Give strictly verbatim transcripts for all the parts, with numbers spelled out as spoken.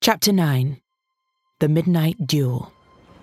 Chapter nine. The Midnight Duel.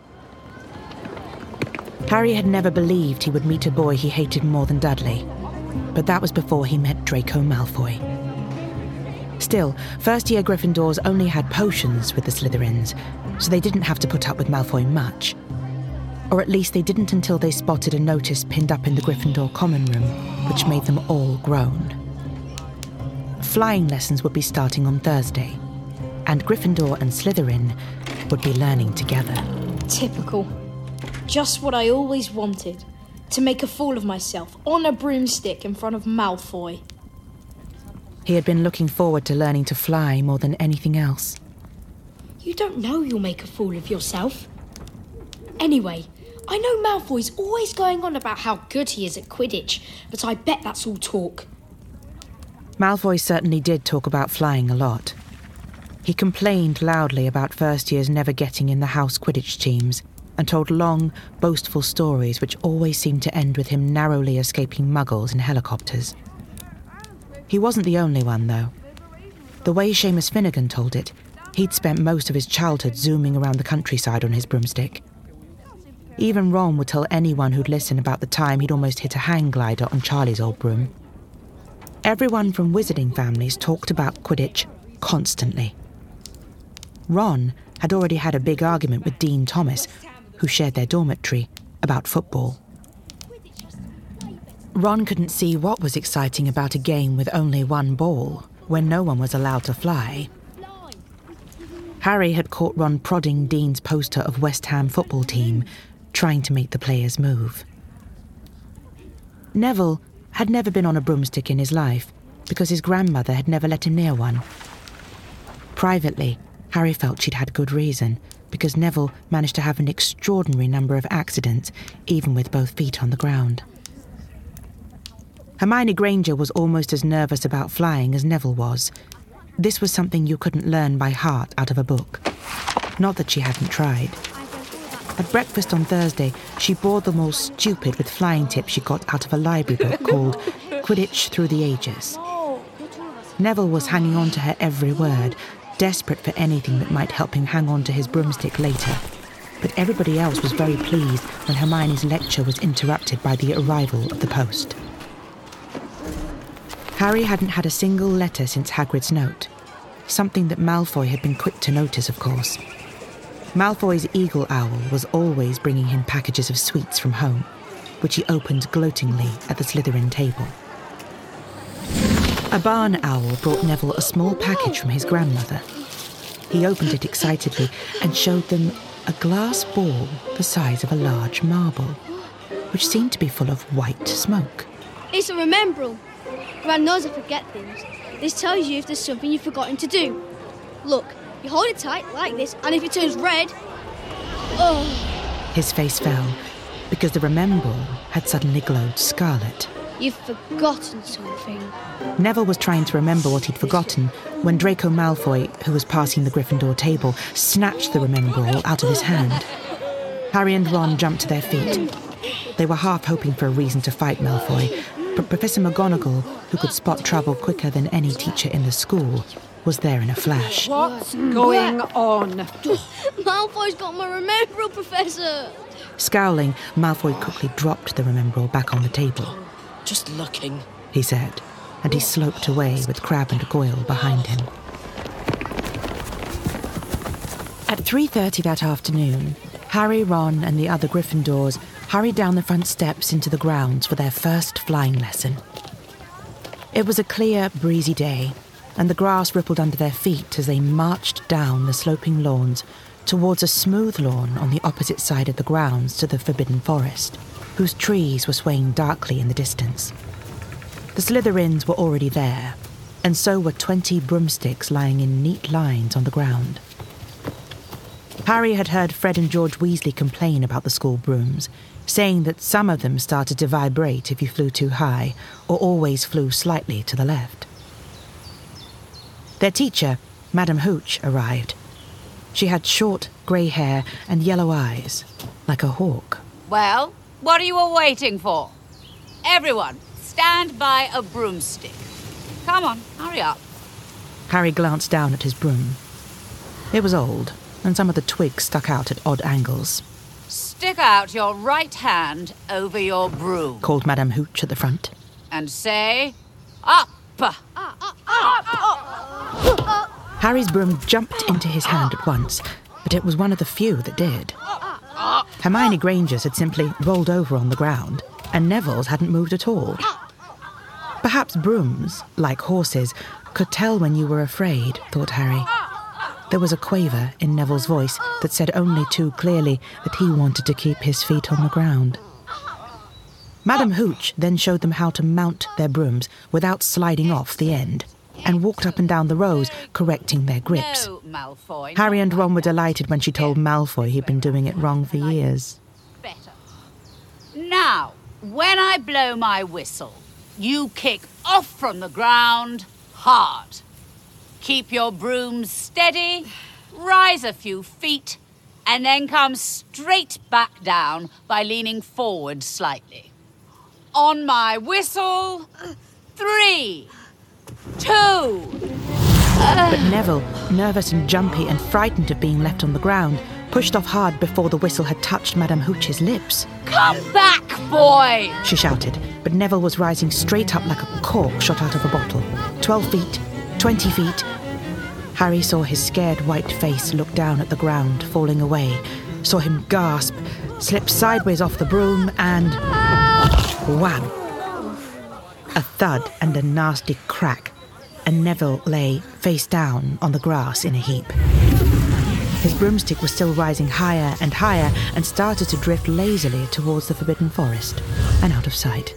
Harry had never believed he would meet a boy he hated more than Dudley, but that was before he met Draco Malfoy. Still, first-year Gryffindors only had potions with the Slytherins, so they didn't have to put up with Malfoy much. Or at least they didn't until they spotted a notice pinned up in the Gryffindor common room, which made them all groan. Flying lessons would be starting on Thursday, and Gryffindor and Slytherin would be learning together. Typical. Just what I always wanted. To make a fool of myself on a broomstick in front of Malfoy. He had been looking forward to learning to fly more than anything else. You don't know you'll make a fool of yourself. Anyway, I know Malfoy's always going on about how good he is at Quidditch, but I bet that's all talk. Malfoy certainly did talk about flying a lot. He complained loudly about first years never getting in the house Quidditch teams, and told long, boastful stories which always seemed to end with him narrowly escaping muggles in helicopters. He wasn't the only one, though. The way Seamus Finnegan told it, he'd spent most of his childhood zooming around the countryside on his broomstick. Even Ron would tell anyone who'd listen about the time he'd almost hit a hang glider on Charlie's old broom. Everyone from wizarding families talked about Quidditch constantly. Ron had already had a big argument with Dean Thomas, who shared their dormitory, about football. Ron couldn't see what was exciting about a game with only one ball, when no one was allowed to fly. Harry had caught Ron prodding Dean's poster of West Ham football team, trying to make the players move. Neville had never been on a broomstick in his life, because his grandmother had never let him near one. Privately, Harry felt she'd had good reason, because Neville managed to have an extraordinary number of accidents, even with both feet on the ground. Hermione Granger was almost as nervous about flying as Neville was. This was something you couldn't learn by heart out of a book. Not that she hadn't tried. At breakfast on Thursday, she bored them all stupid with flying tips she got out of a library book called Quidditch Through the Ages. Neville was hanging on to her every word, desperate for anything that might help him hang on to his broomstick later. But everybody else was very pleased when Hermione's lecture was interrupted by the arrival of the post. Harry hadn't had a single letter since Hagrid's note, something that Malfoy had been quick to notice, of course. Malfoy's eagle owl was always bringing him packages of sweets from home, which he opened gloatingly at the Slytherin table. A barn owl brought Neville a small package from his grandmother. He opened it excitedly and showed them a glass ball the size of a large marble, which seemed to be full of white smoke. It's a remembrall. Gran knows I forget things. This tells you if there's something you've forgotten to do. Look, you hold it tight like this, and if it turns red... Oh! His face fell, because the remembrall had suddenly glowed scarlet. You've forgotten something. Neville was trying to remember what he'd forgotten when Draco Malfoy, who was passing the Gryffindor table, snatched the remembrall out of his hand. Harry and Ron jumped to their feet. They were half hoping for a reason to fight Malfoy, but Professor McGonagall, who could spot trouble quicker than any teacher in the school, was there in a flash. What's going on? Malfoy's got my remembrall, Professor! Scowling, Malfoy quickly dropped the remembrall back on the table. Just looking, he said, and he sloped away with Crabbe and Goyle behind him. At three thirty that afternoon, Harry, Ron and the other Gryffindors hurried down the front steps into the grounds for their first flying lesson. It was a clear, breezy day, and the grass rippled under their feet as they marched down the sloping lawns towards a smooth lawn on the opposite side of the grounds to the Forbidden Forest, whose trees were swaying darkly in the distance. The Slytherins were already there, and so were twenty broomsticks lying in neat lines on the ground. Harry had heard Fred and George Weasley complain about the school brooms, saying that some of them started to vibrate if you flew too high, or always flew slightly to the left. Their teacher, Madame Hooch, arrived. She had short, grey hair and yellow eyes, like a hawk. Well, what are you all waiting for? Everyone, stand by a broomstick. Come on, hurry up. Harry glanced down at his broom. It was old, and some of the twigs stuck out at odd angles. Stick out your right hand over your broom. Called Madame Hooch at the front. And say, up! Up, up, up, up. Harry's broom jumped into his hand at once, but it was one of the few that did. Hermione Granger's had simply rolled over on the ground, and Neville's hadn't moved at all. Perhaps brooms, like horses, could tell when you were afraid, thought Harry. There was a quaver in Neville's voice that said only too clearly that he wanted to keep his feet on the ground. Madame Hooch then showed them how to mount their brooms without sliding off the end, and walked up and down the rows, correcting their grips. No, Malfoy. Harry and Ron were delighted when she told Malfoy he'd been doing it wrong for years. Better. Now, when I blow my whistle, you kick off from the ground hard. Keep your brooms steady, rise a few feet, and then come straight back down by leaning forward slightly. On my whistle, three, two... But Neville, nervous and jumpy and frightened of being left on the ground, pushed off hard before the whistle had touched Madame Hooch's lips. Come back, boy! She shouted, but Neville was rising straight up like a cork shot out of a bottle. Twelve feet, twenty feet... Harry saw his scared white face look down at the ground, falling away, saw him gasp, slip sideways off the broom, and... wham! A thud and a nasty crack, and Neville lay face down on the grass in a heap. His broomstick was still rising higher and higher and started to drift lazily towards the Forbidden Forest and out of sight.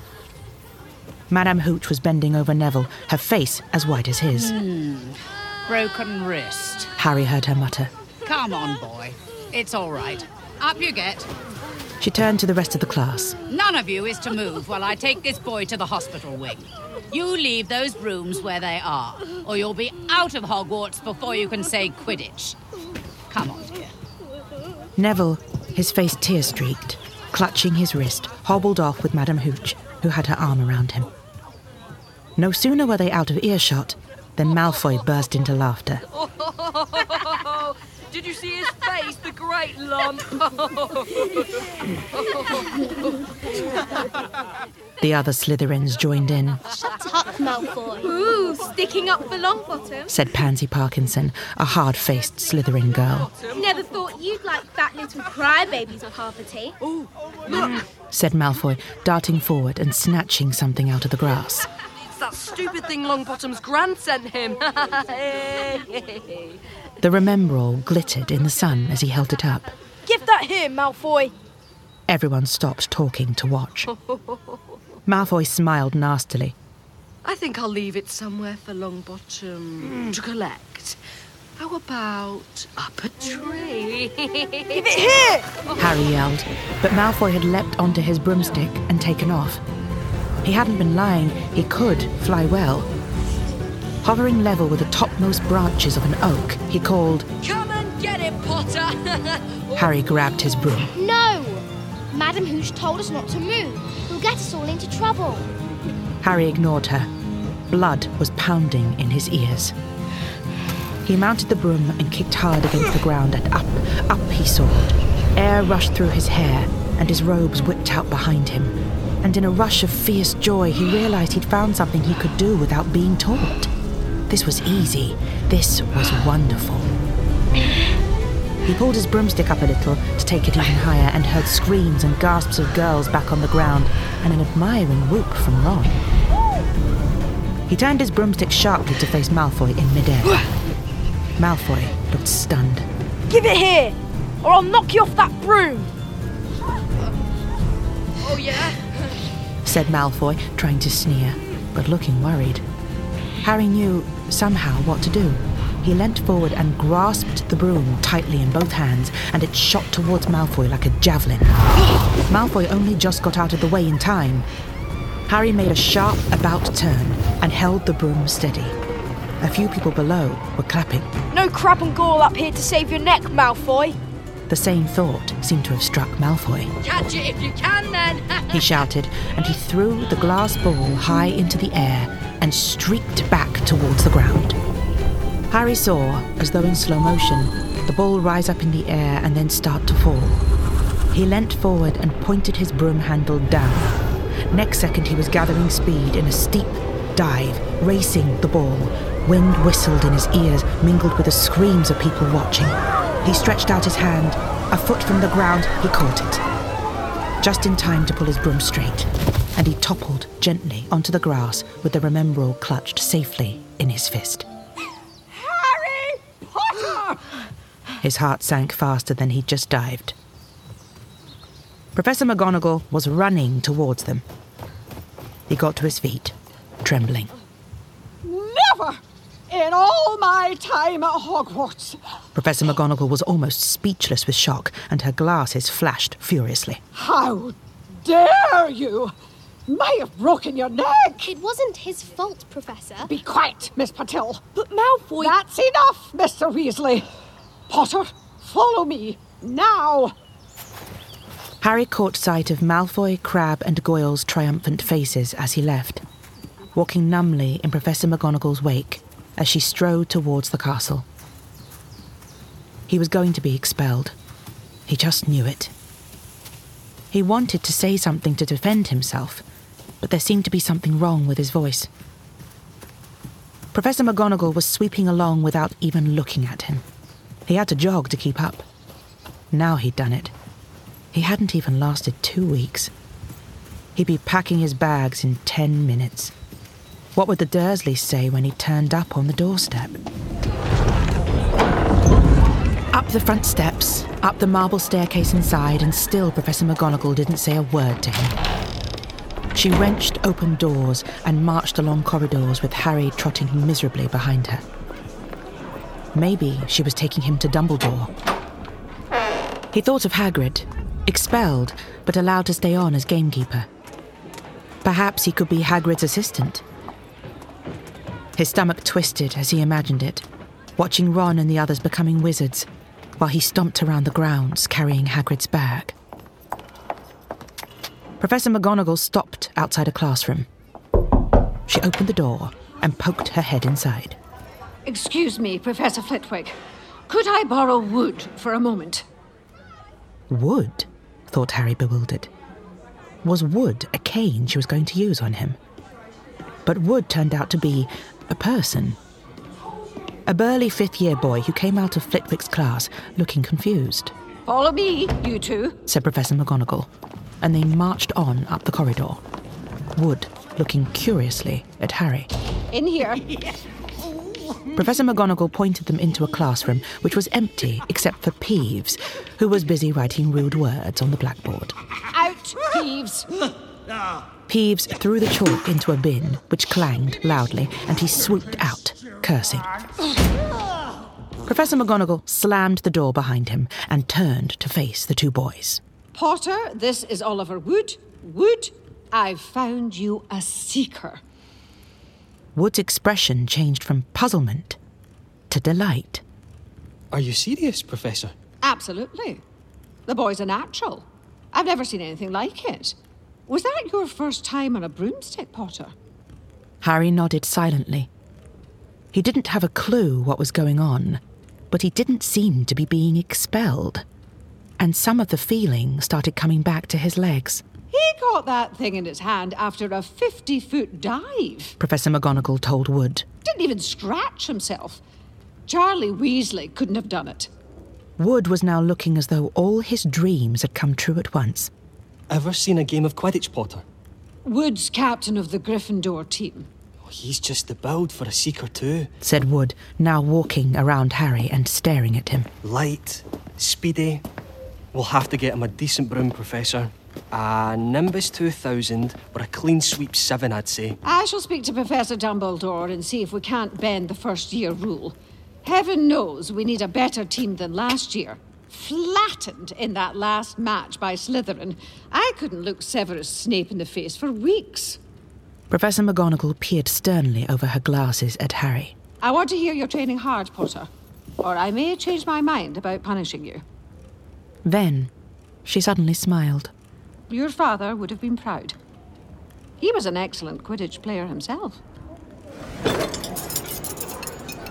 Madame Hooch was bending over Neville, her face as white as his. Hmm. Broken wrist. Harry heard her mutter. Come on, boy. It's all right. Up you get. She turned to the rest of the class. None of you is to move while I take this boy to the hospital wing. You leave those brooms where they are, or you'll be out of Hogwarts before you can say Quidditch. Come on, dear. Neville, his face tear-streaked, clutching his wrist, hobbled off with Madame Hooch, who had her arm around him. No sooner were they out of earshot than Malfoy burst into laughter. Did you see his face, the great lump? The other Slytherins joined in. Shut up, Malfoy. Ooh, sticking up for Longbottom. Said Pansy Parkinson, a hard-faced Slytherin girl. Never thought you'd like fat little crybabies, Parvati. Ooh, look! Said Malfoy, darting forward and snatching something out of the grass. It's that stupid thing Longbottom's gran sent him. The Remembrall glittered in the sun as he held it up. Give that here, Malfoy. Everyone stopped talking to watch. Malfoy smiled nastily. I think I'll leave it somewhere for Longbottom to collect. How about up a tree? Give it here! Harry yelled, but Malfoy had leapt onto his broomstick and taken off. He hadn't been lying, he could fly well. Hovering level with the topmost branches of an oak, he called, Come and get it, Potter! Harry grabbed his broom. No! Madame Hooch told us not to move. He'll get us all into trouble. Harry ignored her. Blood was pounding in his ears. He mounted the broom and kicked hard against the ground, and up, up he soared. Air rushed through his hair, and his robes whipped out behind him. And in a rush of fierce joy, he realised he'd found something he could do without being taught. This was easy. This was wonderful. He pulled his broomstick up a little to take it even higher and heard screams and gasps of girls back on the ground and an admiring whoop from Ron. He turned his broomstick sharply to face Malfoy in midair. Malfoy looked stunned. Give it here, or I'll knock you off that broom. Oh, yeah? Said Malfoy, trying to sneer, but looking worried. Harry knew, somehow, what to do. He leant forward and grasped the broom tightly in both hands, and it shot towards Malfoy like a javelin. Malfoy only just got out of the way in time. Harry made a sharp about turn and held the broom steady. A few people below were clapping. No crab and gall up here to save your neck, Malfoy. The same thought seemed to have struck Malfoy. Catch it if you can, then! He shouted, and he threw the glass ball high into the air and streaked back towards the ground. Harry saw, as though in slow motion, the ball rise up in the air and then start to fall. He leant forward and pointed his broom handle down. Next second he was gathering speed in a steep dive, racing the ball. Wind whistled in his ears, mingled with the screams of people watching. He stretched out his hand. A foot from the ground, he caught it. Just in time to pull his broom straight, and he toppled gently onto the grass with the Remembrall clutched safely in his fist. Harry Potter! His heart sank faster than he'd just dived. Professor McGonagall was running towards them. He got to his feet, trembling. Never in all my time at Hogwarts. Professor McGonagall was almost speechless with shock, and her glasses flashed furiously. How dare you! May have broken your neck. It wasn't his fault, Professor. Be quiet, Miss Patil. But Malfoy... That's enough, Mister Weasley. Potter, follow me, now. Harry caught sight of Malfoy, Crabbe and Goyle's triumphant faces as he left, walking numbly in Professor McGonagall's wake as she strode towards the castle. He was going to be expelled. He just knew it. He wanted to say something to defend himself, but there seemed to be something wrong with his voice. Professor McGonagall was sweeping along without even looking at him. He had to jog to keep up. Now he'd done it. He hadn't even lasted two weeks. He'd be packing his bags in ten minutes. What would the Dursleys say when he turned up on the doorstep? Up the front steps, up the marble staircase inside, and still Professor McGonagall didn't say a word to him. She wrenched open doors and marched along corridors with Harry trotting miserably behind her. Maybe she was taking him to Dumbledore. He thought of Hagrid, expelled but allowed to stay on as gamekeeper. Perhaps he could be Hagrid's assistant. His stomach twisted as he imagined it, watching Ron and the others becoming wizards, while he stomped around the grounds carrying Hagrid's bag. Professor McGonagall stopped outside a classroom. She opened the door and poked her head inside. Excuse me, Professor Flitwick. Could I borrow wood for a moment? Wood? Thought Harry, bewildered. Was wood a cane she was going to use on him? But wood turned out to be a person. A burly fifth-year boy who came out of Flitwick's class looking confused. Follow me, you two, said Professor McGonagall, and they marched on up the corridor, Wood looking curiously at Harry. In here. Professor McGonagall pointed them into a classroom which was empty except for Peeves, who was busy writing rude words on the blackboard. Out, Peeves! Peeves threw the chalk into a bin, which clanged loudly, and he swooped out, cursing. Professor McGonagall slammed the door behind him and turned to face the two boys. Potter, this is Oliver Wood. Wood, I've found you a seeker. Wood's expression changed from puzzlement to delight. Are you serious, Professor? Absolutely. The boy's a natural. I've never seen anything like it. Was that your first time on a broomstick, Potter? Harry nodded silently. He didn't have a clue what was going on, but he didn't seem to be being expelled. And some of the feeling started coming back to his legs. He got that thing in his hand after a fifty-foot dive, Professor McGonagall told Wood. Didn't even scratch himself. Charlie Weasley couldn't have done it. Wood was now looking as though all his dreams had come true at once. Ever seen a game of Quidditch, Potter? Wood's captain of the Gryffindor team. Oh, he's just the build for a seeker too, said Wood, now walking around Harry and staring at him. Light, speedy. We'll have to get him a decent broom, Professor. A Nimbus two thousand, or a clean sweep seven, I'd say. I shall speak to Professor Dumbledore and see if we can't bend the first year rule. Heaven knows we need a better team than last year. Flattened in that last match by Slytherin. I couldn't look Severus Snape in the face for weeks. Professor McGonagall peered sternly over her glasses at Harry. I want to hear you're training hard, Potter, or I may change my mind about punishing you. Then, she suddenly smiled. Your father would have been proud. He was an excellent Quidditch player himself.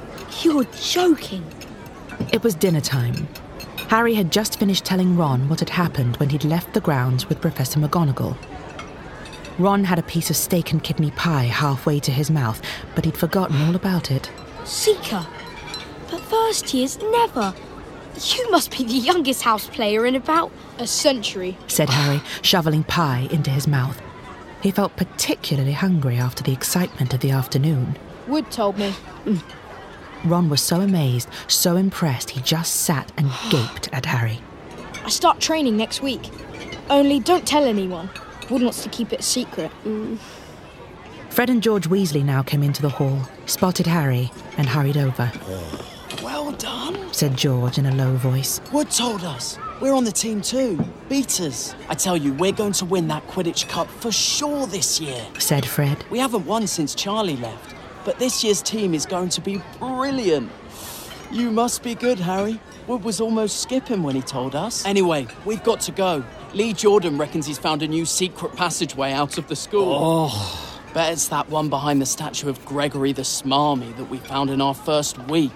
You're joking. It was dinner time. Harry had just finished telling Ron what had happened when he'd left the grounds with Professor McGonagall. Ron had a piece of steak and kidney pie halfway to his mouth, but he'd forgotten all about it. Seeker, but first years never. You must be the youngest house player in about a century, said Harry, shoveling pie into his mouth. He felt particularly hungry after the excitement of the afternoon. Wood told me. Mm. Ron was so amazed, so impressed, he just sat and gaped at Harry. I start training next week. Only don't tell anyone. Wood wants to keep it a secret. Mm. Fred and George Weasley now came into the hall, spotted Harry, and hurried over. Well done, said George in a low voice. Wood told us. We're on the team too. Beat us. I tell you, we're going to win that Quidditch Cup for sure this year, said Fred. We haven't won since Charlie left, but this year's team is going to be brilliant. You must be good, Harry. Wood was almost skipping when he told us. Anyway, we've got to go. Lee Jordan reckons he's found a new secret passageway out of the school. Oh. Bet it's that one behind the statue of Gregory the Smarmy that we found in our first week.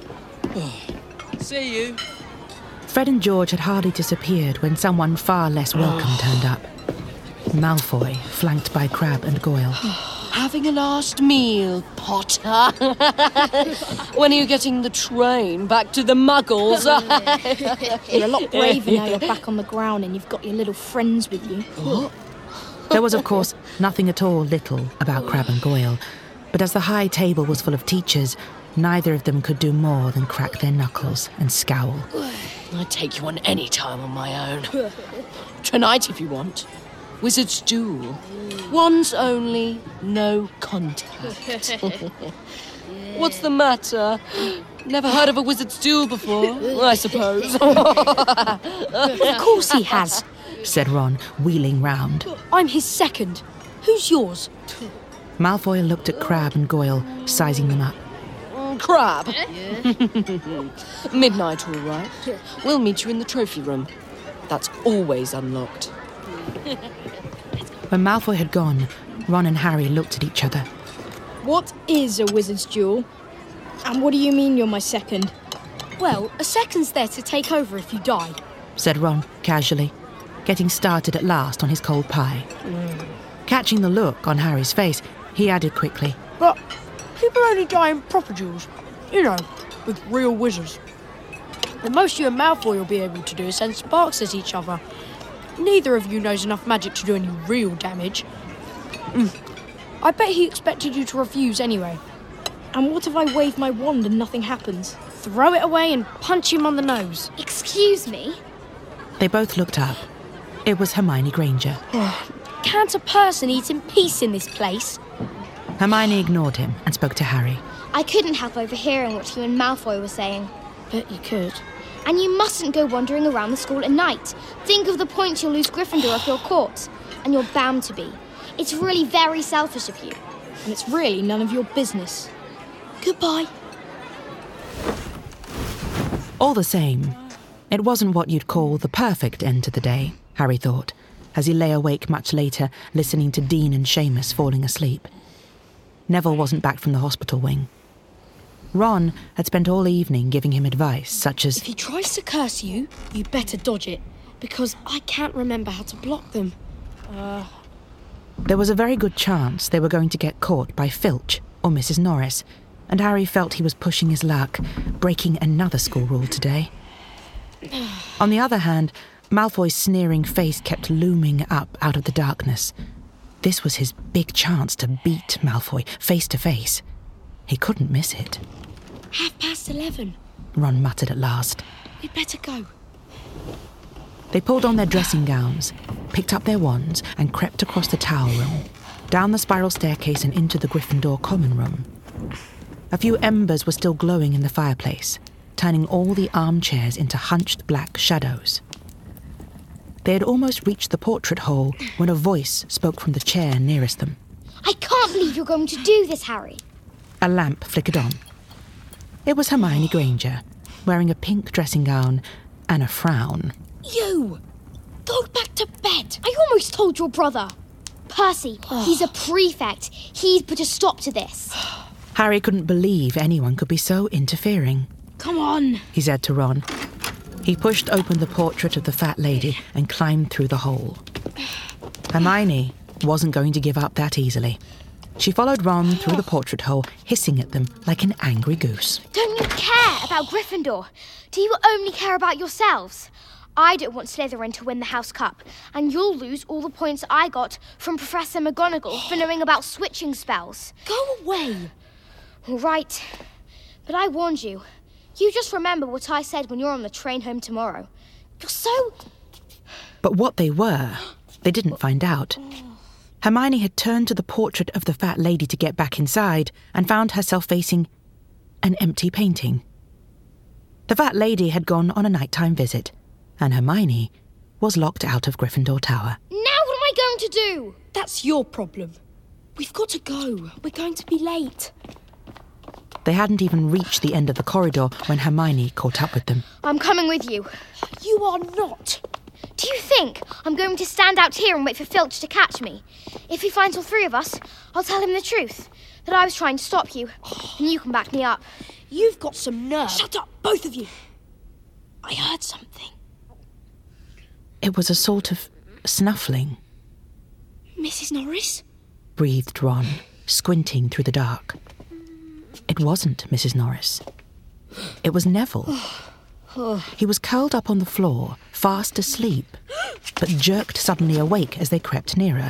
See you. Fred and George had hardly disappeared when someone far less welcome turned up. Malfoy, flanked by Crabbe and Goyle. Having a last meal, Potter? When are you getting the train back to the Muggles? You're a lot braver now you're back on the ground and you've got your little friends with you. What? There was, of course, nothing at all little about Crabbe and Goyle, but as the high table was full of teachers, neither of them could do more than crack their knuckles and scowl. I'd take you on any time on my own. Tonight, if you want. Wizard's Duel. Wands only, no contact. What's the matter? Never heard of a Wizard's Duel before, I suppose. Of course he has, said Ron, wheeling round. I'm his second. Who's yours? Malfoy looked at Crabbe and Goyle, sizing them up. Crabbe? Midnight, all right. We'll meet you in the trophy room. That's always unlocked. When Malfoy had gone, Ron and Harry looked at each other. What is a wizard's duel? And what do you mean you're my second? Well, a second's there to take over if you die, said Ron, casually, getting started at last on his cold pie. Mm. Catching the look on Harry's face, he added quickly, But people only die in proper duels, you know, with real wizards. The most you and Malfoy will be able to do is send sparks at each other. Neither of you knows enough magic to do any real damage. Mm. I bet he expected you to refuse anyway. And what if I wave my wand and nothing happens? Throw it away and punch him on the nose. Excuse me? They both looked up. It was Hermione Granger. Can't a person eat in peace in this place? Hermione ignored him and spoke to Harry. I couldn't help overhearing what you and Malfoy were saying. Bet you could. And you mustn't go wandering around the school at night. Think of the points you'll lose Gryffindor off your court. And you're bound to be. It's really very selfish of you. And it's really none of your business. Goodbye. All the same, it wasn't what you'd call the perfect end to the day, Harry thought, as he lay awake much later, listening to Dean and Seamus falling asleep. Neville wasn't back from the hospital wing. Ron had spent all evening giving him advice, such as, If he tries to curse you, you'd better dodge it, because I can't remember how to block them. Uh... There was a very good chance they were going to get caught by Filch or Missus Norris, and Harry felt he was pushing his luck, breaking another school rule today. On the other hand, Malfoy's sneering face kept looming up out of the darkness. This was his big chance to beat Malfoy face to face. He couldn't miss it. Half past eleven. Ron muttered at last. We'd better go. They pulled on their dressing gowns, picked up their wands, and crept across the tower room, down the spiral staircase and into the Gryffindor common room. A few embers were still glowing in the fireplace, turning all the armchairs into hunched black shadows. They had almost reached the portrait hole when a voice spoke from the chair nearest them. I can't believe you're going to do this, Harry. A lamp flickered on. It was Hermione Granger, wearing a pink dressing gown and a frown. You! Go back to bed! I almost told your brother. Percy, he's a prefect. He'd put a stop to this. Harry couldn't believe anyone could be so interfering. Come on, he said to Ron. He pushed open the portrait of the fat lady and climbed through the hole. Hermione wasn't going to give up that easily. She followed Ron through the portrait hole, hissing at them like an angry goose. Don't you care about Gryffindor? Do you only care about yourselves? I don't want Slytherin to win the House Cup, and you'll lose all the points I got from Professor McGonagall for knowing about switching spells. Go away. All right, but I warned you. You just remember what I said when you're on the train home tomorrow. You're so... But what they were, they didn't find out. Hermione had turned to the portrait of the fat lady to get back inside and found herself facing an empty painting. The fat lady had gone on a nighttime visit, and Hermione was locked out of Gryffindor Tower. Now what am I going to do? That's your problem. We've got to go. We're going to be late. They hadn't even reached the end of the corridor when Hermione caught up with them. I'm coming with you. You are not. Do you think I'm going to stand out here and wait for Filch to catch me? If he finds all three of us, I'll tell him the truth. That I was trying to stop you, and you can back me up. You've got some nerve. Shut up, both of you. I heard something. It was a sort of snuffling. Missus Norris? Breathed Ron, squinting through the dark. It wasn't Missus Norris. It was Neville. He was curled up on the floor, fast asleep, but jerked suddenly awake as they crept nearer.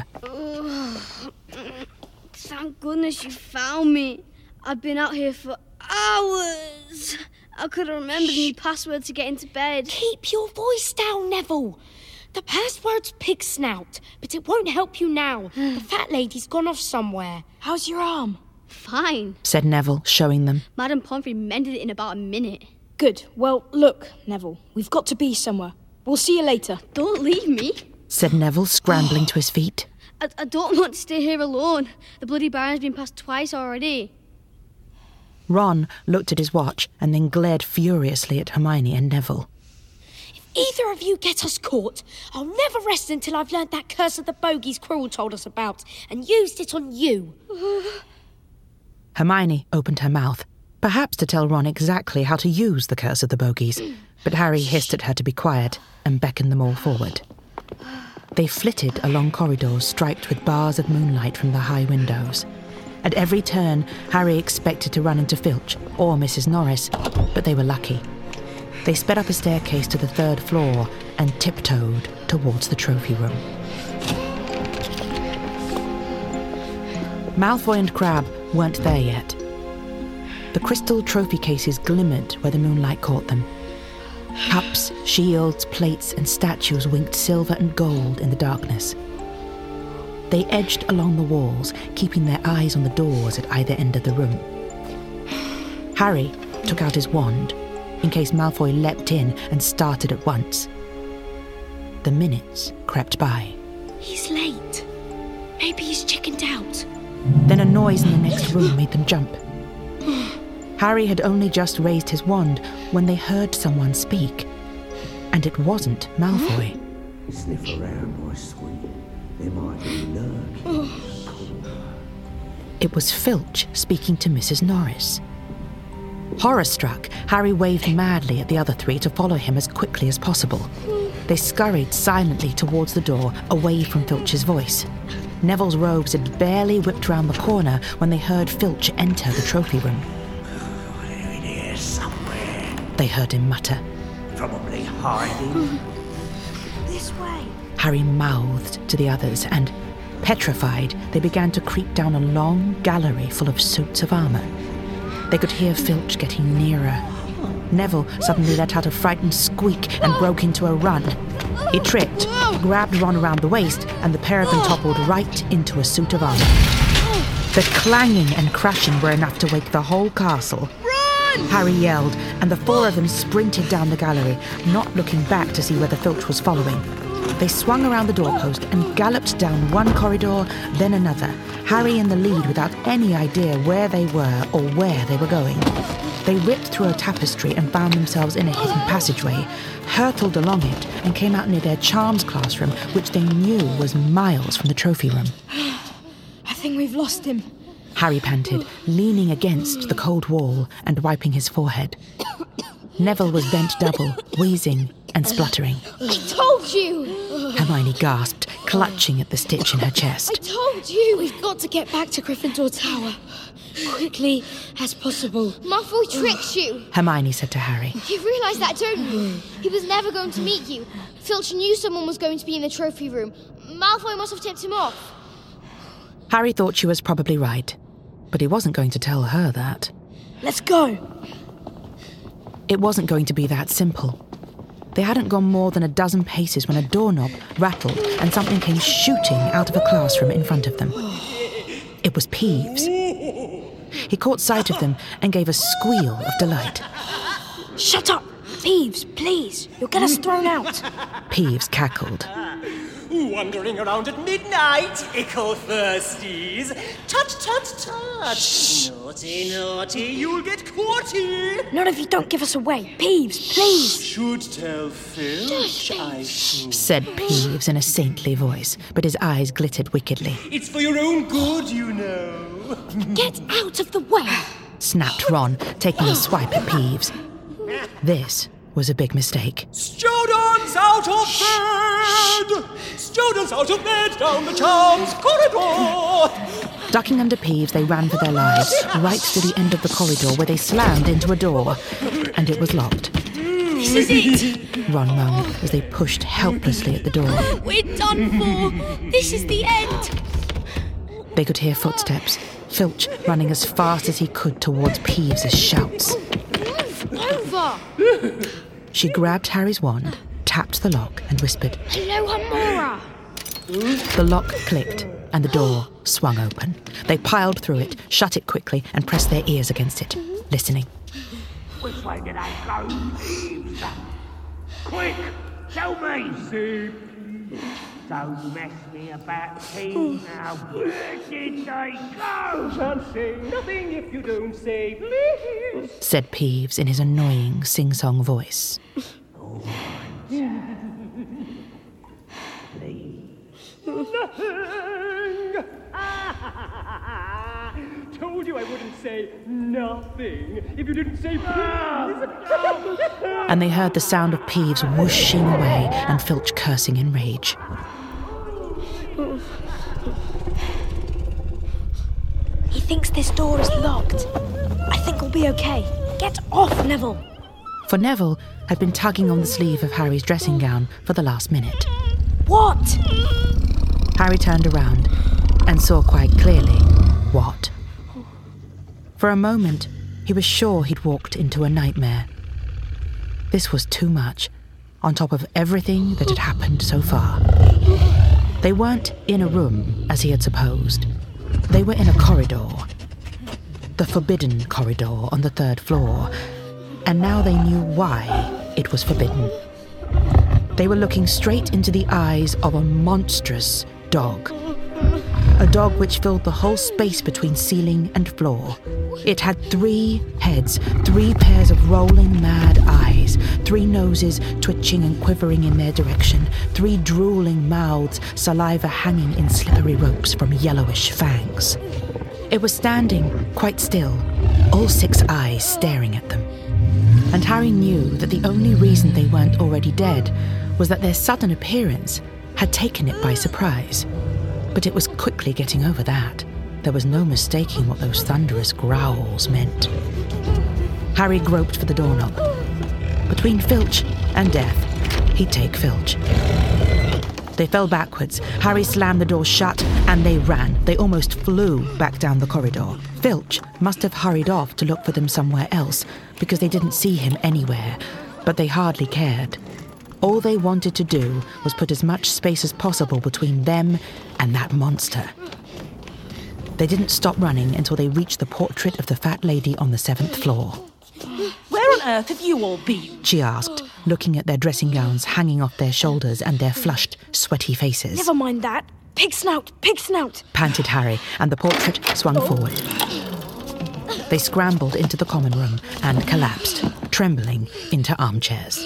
Thank goodness you found me. I've been out here for hours. I couldn't remember the new password to get into bed. Keep your voice down, Neville. The password's pig snout, but it won't help you now. The fat lady's gone off somewhere. How's your arm? Fine, said Neville, showing them. Madame Pomfrey mended it in about a minute. Good. Well, look, Neville, we've got to be somewhere. We'll see you later. Don't leave me, said Neville, scrambling to his feet. I, I don't want to stay here alone. The bloody Baron's been passed twice already. Ron looked at his watch and then glared furiously at Hermione and Neville. If either of you get us caught, I'll never rest until I've learnt that curse of the bogies Quirrell told us about and used it on you. Hermione opened her mouth, perhaps to tell Ron exactly how to use the curse of the bogies, but Harry hissed at her to be quiet and beckoned them all forward. They flitted along corridors striped with bars of moonlight from the high windows. At every turn, Harry expected to run into Filch or Missus Norris, but they were lucky. They sped up a staircase to the third floor and tiptoed towards the trophy room. Malfoy and Crabbe weren't there yet. The crystal trophy cases glimmered where the moonlight caught them. Cups, shields, plates, and statues winked silver and gold in the darkness. They edged along the walls, keeping their eyes on the doors at either end of the room. Harry took out his wand, in case Malfoy leapt in and started at once. The minutes crept by. He's late. Maybe he's chickened out. Then a noise in the next room made them jump. Harry had only just raised his wand when they heard someone speak. And it wasn't Malfoy. Sniff around, my sweet. There might be lurking. It was Filch speaking to Missus Norris. Horror-struck, Harry waved madly at the other three to follow him as quickly as possible. They scurried silently towards the door, away from Filch's voice. Neville's robes had barely whipped round the corner when they heard Filch enter the trophy room. They're in here somewhere. They heard him mutter. Probably hiding. This way. Harry mouthed to the others and, petrified, they began to creep down a long gallery full of suits of armour. They could hear Filch getting nearer. Neville suddenly let out a frightened squeak and broke into a run. He tripped, grabbed Ron around the waist, and the pair of them toppled right into a suit of armour. The clanging and crashing were enough to wake the whole castle. Run! Harry yelled, and the four of them sprinted down the gallery, not looking back to see whether Filch was following. They swung around the doorpost and galloped down one corridor, then another, Harry in the lead without any idea where they were or where they were going. They ripped through a tapestry and found themselves in a hidden passageway, hurtled along it, and came out near their charms classroom, which they knew was miles from the trophy room. I think we've lost him. Harry panted, leaning against the cold wall and wiping his forehead. Neville was bent double, wheezing and spluttering. I told you! Hermione gasped, clutching at the stitch in her chest. I told you! We've got to get back to Gryffindor Tower. Quickly as possible. Malfoy tricked you! Hermione said to Harry. You realise that, don't you? He was never going to meet you. Filch knew someone was going to be in the trophy room. Malfoy must have tipped him off. Harry thought she was probably right, but he wasn't going to tell her that. Let's go! It wasn't going to be that simple. They hadn't gone more than a dozen paces when a doorknob rattled and something came shooting out of a classroom in front of them. It was Peeves. He caught sight of them and gave a squeal of delight. Shut up! Peeves, please! You'll get us thrown out! Peeves cackled. Wandering around at midnight, ickle thirsties. Tut, tut, tut. Shh. Naughty, naughty, you'll get caughty. Not if you don't give us away. Peeves, please. Should tell Filch, I should. Said Peeves in a saintly voice, but his eyes glittered wickedly. It's for your own good, you know. Get out of the way. Snapped Ron, taking a swipe at Peeves. This was a big mistake. Students out of bed! Students out of bed down the charms corridor! Ducking under Peeves, they ran for their lives, right to the end of the corridor where they slammed into a door, and it was locked. This is it! Ron moaned as they pushed helplessly at the door. We're done for! This is the end! They could hear footsteps, Filch running as fast as he could towards Peeves' shouts. Move over! She grabbed Harry's wand, tapped the lock and whispered, Hello, Hamora! The lock clicked and the door swung open. They piled through it, shut it quickly and pressed their ears against it, listening. Which way did I go, Peeves? Quick, tell me! See, don't mess me about, Peeves. Now, where did they go? Can't say nothing if you don't say please, said Peeves in his annoying sing-song voice. All right. Nothing! Told you I wouldn't say nothing if you didn't say please. And they heard the sound of Peeves whooshing away and Filch cursing in rage. He thinks this door is locked. I think we'll be okay. Get off, Neville. For Neville had been tugging on the sleeve of Harry's dressing gown for the last minute. What? Harry turned around and saw quite clearly what. For a moment, he was sure he'd walked into a nightmare. This was too much, on top of everything that had happened so far. They weren't in a room, as he had supposed. They were in a corridor. The forbidden corridor on the third floor. And now they knew why it was forbidden. They were looking straight into the eyes of a monstrous dog. A dog which filled the whole space between ceiling and floor. It had three heads, three pairs of rolling mad eyes, three noses twitching and quivering in their direction, three drooling mouths, saliva hanging in slippery ropes from yellowish fangs. It was standing quite still, all six eyes staring at them. And Harry knew that the only reason they weren't already dead was that their sudden appearance had taken it by surprise. But it was quickly getting over that. There was no mistaking what those thunderous growls meant. Harry groped for the doorknob. Between Filch and death, he'd take Filch. They fell backwards. Harry slammed the door shut, and they ran. They almost flew back down the corridor. Filch must have hurried off to look for them somewhere else, because they didn't see him anywhere, but they hardly cared. All they wanted to do was put as much space as possible between them and that monster. They didn't stop running until they reached the portrait of the fat lady on the seventh floor. Where on earth have you all been? She asked, looking at their dressing gowns hanging off their shoulders and their flushed, sweaty faces. Never mind that. Pig snout, pig snout, panted Harry, and the portrait swung forward. They scrambled into the common room and collapsed, trembling, into armchairs.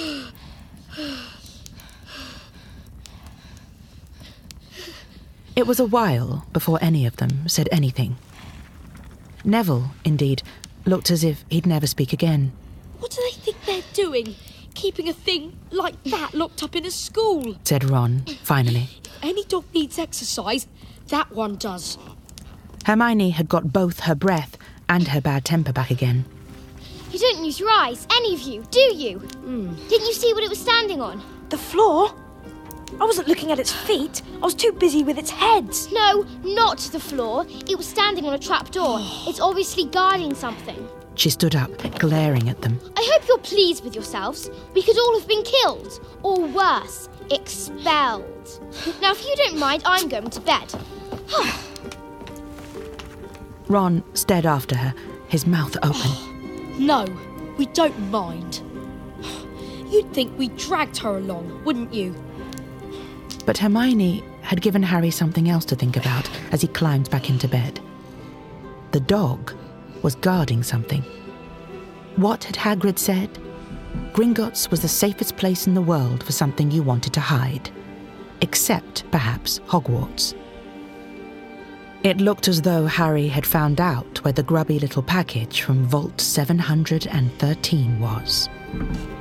It was a while before any of them said anything. Neville, indeed, looked as if he'd never speak again. What do they think they're doing? Keeping a thing like that locked up in a school? Said Ron, finally. If any dog needs exercise, that one does. Hermione had got both her breath and her bad temper back again. You don't use your eyes, any of you, do you? Mm. Didn't you see what it was standing on? The floor? I wasn't looking at its feet. I was too busy with its head. No, not the floor. It was standing on a trapdoor. It's obviously guarding something. She stood up, glaring at them. I hope you're pleased with yourselves. We could all have been killed. Or worse, expelled. Now, if you don't mind, I'm going to bed. Ron stared after her, his mouth open. No, we don't mind. You'd think we dragged her along, wouldn't you? But Hermione had given Harry something else to think about as he climbed back into bed. The dog was guarding something. What had Hagrid said? Gringotts was the safest place in the world for something you wanted to hide. Except, perhaps, Hogwarts. It looked as though Harry had found out where the grubby little package from Vault seven hundred thirteen was.